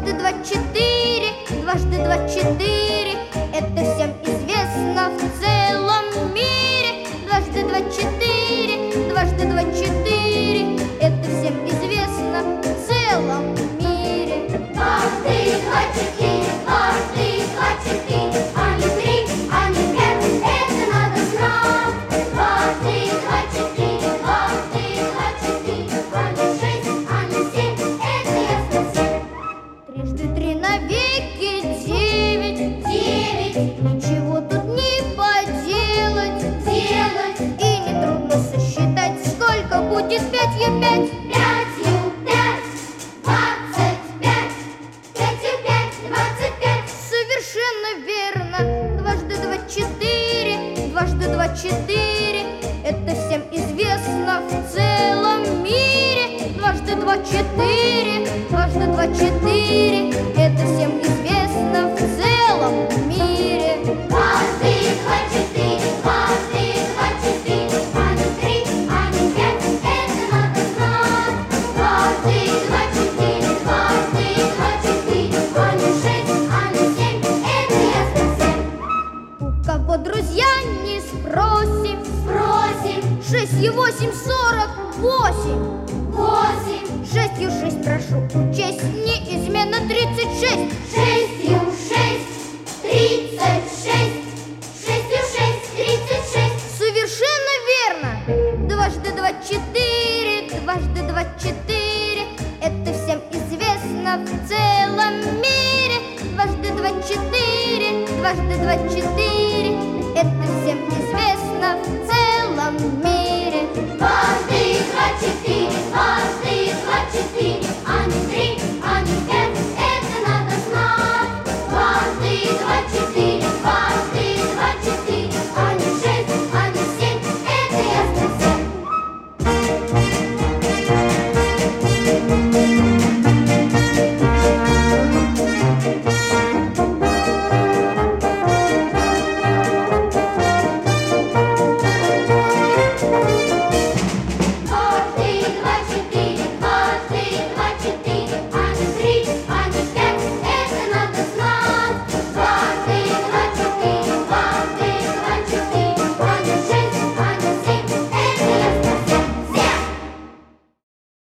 Дважды два четыре, дважды два четыре. Это всем известно в целом мире. Дважды два четыре, дважды два четыре. Это всем известно в целом мире. Дважды два четыре, дважды два четыре. А не три, а не пять, это надо знать. Дважды два четыре, дважды два четыре. А не шесть, а не семь, это ясно всем. Трижды три навеки девять. Девять. Ничего тут не поделать. Делать. И нетрудно сосчитать, сколько будет пятью пять. Пятью пять, 25. Пятью пять, 25. Совершенно верно. Дважды два четыре, дважды два четыре. Это всем известно в целом мире. Дважды два четыре, дважды два четыре. Это всем известно в целом мире. Дважды два четыре, дважды два четыре. А не три, а не пять, это надо знать. Дважды два четыре, дважды два четыре. А не шесть, а не семь, это ясно всем. У кого друзья не спросим. Спросим. 6 и 8, 48. 8. 6 6 прошу учесть, неизменно 36. Шестью шесть, 36. Шестью шесть, 36. Совершенно верно. Дважды два четыре, дважды два четыре. Это всем известно в целом мире. Дважды два четыре, дважды два четыре. Это всем известно в целом мире. Дважды